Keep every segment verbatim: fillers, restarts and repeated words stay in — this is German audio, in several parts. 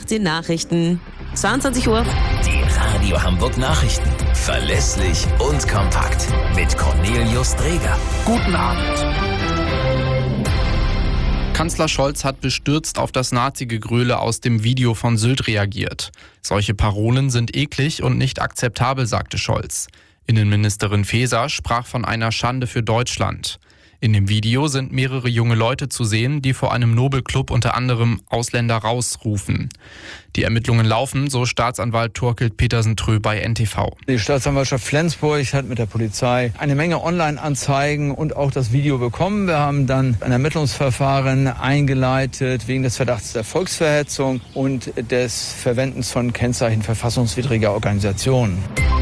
nach den Nachrichten. zweiundzwanzig Uhr. Die Radio Hamburg Nachrichten. Verlässlich und kompakt. Mit Cornelius Dreger. Guten Abend. Kanzler Scholz hat bestürzt auf das Nazi-Gegröle aus dem Video von Sylt reagiert. Solche Parolen sind eklig und nicht akzeptabel, sagte Scholz. Innenministerin Faeser sprach von einer Schande für Deutschland. In dem Video sind mehrere junge Leute zu sehen, die vor einem Nobelclub unter anderem Ausländer rausrufen. Die Ermittlungen laufen, so Staatsanwalt Torkild Petersen-Trö bei N T V. Die Staatsanwaltschaft Flensburg hat mit der Polizei eine Menge Online-Anzeigen und auch das Video bekommen. Wir haben dann ein Ermittlungsverfahren eingeleitet wegen des Verdachts der Volksverhetzung und des Verwendens von Kennzeichen verfassungswidriger Organisationen.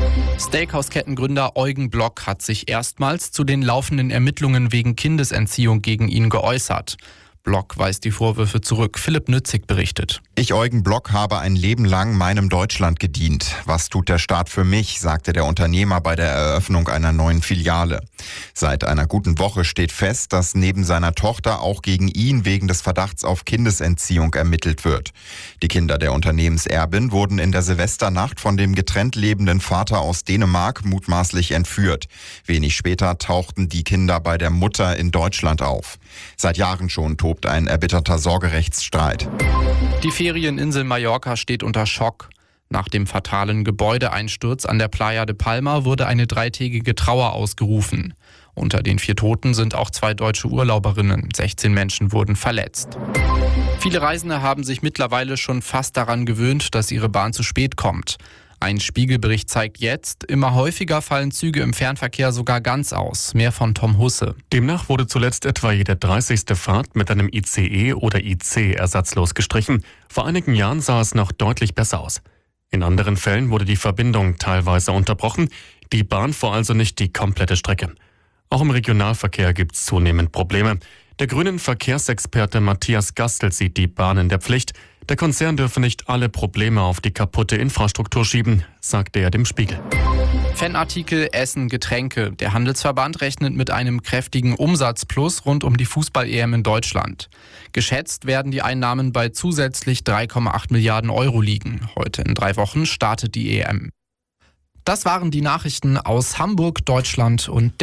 Steakhouse-Kettengründer Eugen Block hat sich erstmals zu den laufenden Ermittlungen wegen Kindesentziehung gegen ihn geäußert. Block weist die Vorwürfe zurück. Philipp Nützig berichtet. Ich, Eugen Block, habe ein Leben lang meinem Deutschland gedient. Was tut der Staat für mich, sagte der Unternehmer bei der Eröffnung einer neuen Filiale. Seit einer guten Woche steht fest, dass neben seiner Tochter auch gegen ihn wegen des Verdachts auf Kindesentziehung ermittelt wird. Die Kinder der Unternehmenserbin wurden in der Silvesternacht von dem getrennt lebenden Vater aus Dänemark mutmaßlich entführt. Wenig später tauchten die Kinder bei der Mutter in Deutschland auf. Seit Jahren schon tobt ein erbitterter Sorgerechtsstreit. Die Ferieninsel Mallorca steht unter Schock. Nach dem fatalen Gebäudeeinsturz an der Playa de Palma wurde eine dreitägige Trauer ausgerufen. Unter den vier Toten sind auch zwei deutsche Urlauberinnen. sechzehn Menschen wurden verletzt. Viele Reisende haben sich mittlerweile schon fast daran gewöhnt, dass ihre Bahn zu spät kommt. Ein Spiegelbericht zeigt jetzt, immer häufiger fallen Züge im Fernverkehr sogar ganz aus. Mehr von Tom Husse. Demnach wurde zuletzt etwa jede dreißigste Fahrt mit einem I C E oder I C ersatzlos gestrichen. Vor einigen Jahren sah es noch deutlich besser aus. In anderen Fällen wurde die Verbindung teilweise unterbrochen. Die Bahn fuhr also nicht die komplette Strecke. Auch im Regionalverkehr gibt es zunehmend Probleme. Der grünen Verkehrsexperte Matthias Gastel sieht die Bahn in der Pflicht. Der Konzern dürfe nicht alle Probleme auf die kaputte Infrastruktur schieben, sagte er dem Spiegel. Fanartikel, Essen, Getränke. Der Handelsverband rechnet mit einem kräftigen Umsatzplus rund um die Fußball-E M in Deutschland. Geschätzt werden die Einnahmen bei zusätzlich drei Komma acht Milliarden Euro liegen. Heute in drei Wochen startet die E M. Das waren die Nachrichten aus Hamburg, Deutschland und